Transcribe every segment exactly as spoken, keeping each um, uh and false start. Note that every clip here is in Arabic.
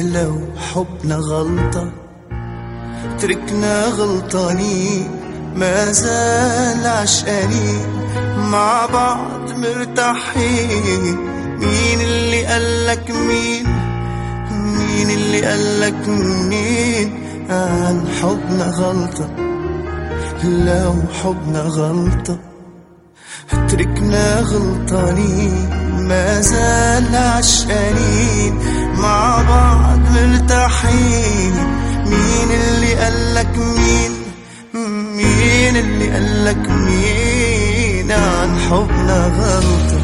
لو حبنا غلطة تركنا غلطانين، ما زال عشقانين مع بعض مرتاحين. مين اللي قالك مين؟ مين اللي قالك مين عن حبنا غلطة؟ لو حبنا غلطة تركنا غلطانين، ما زال عشقانين مع بعض مرتاحين. مين اللي قالك مين؟ مين اللي قالك مين عن حبنا غلطة؟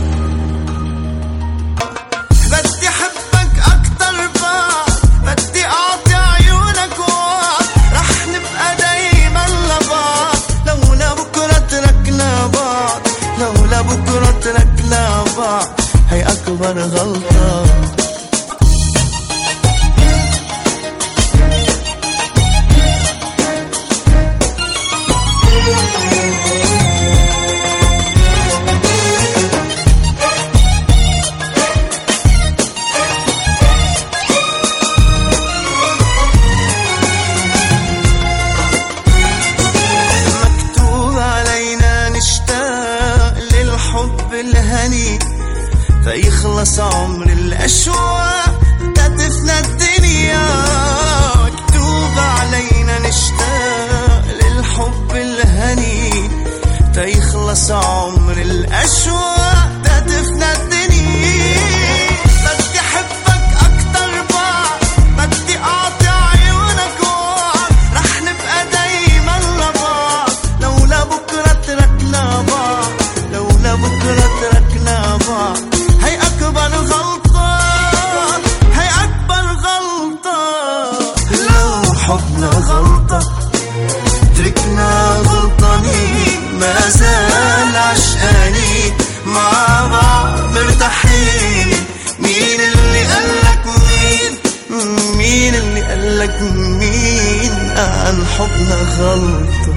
بدي حبك أكتر بعد، بدي أعطي عيونك وعد، رح نبقى دايما لبعض لولا بكرة تركنا بعض. لولا بكرة تركنا بعض هي أكبر غلطة. الهني فيخلص عمر الأشواق تدفنا الدنيا. مكتوب علينا نشتاق للحب الهني فيخلص عمر الأشواق تدفنا الدنيا. بدي حبك أكتر بعد، بدي أعطي عيونك وعد، رح نبقى دايما لبعض لولا بكرة تركنا بعض. لولا بكرة تركنا بعض هي أكبر غلطة، هي أكبر غلطة. لو حبنا غلطة تركنا غلطانين، ما زال عشقانين مع بعض مرتاحين. مين اللي قالك مين؟ مين اللي قالك مين عن حبنا غلطة؟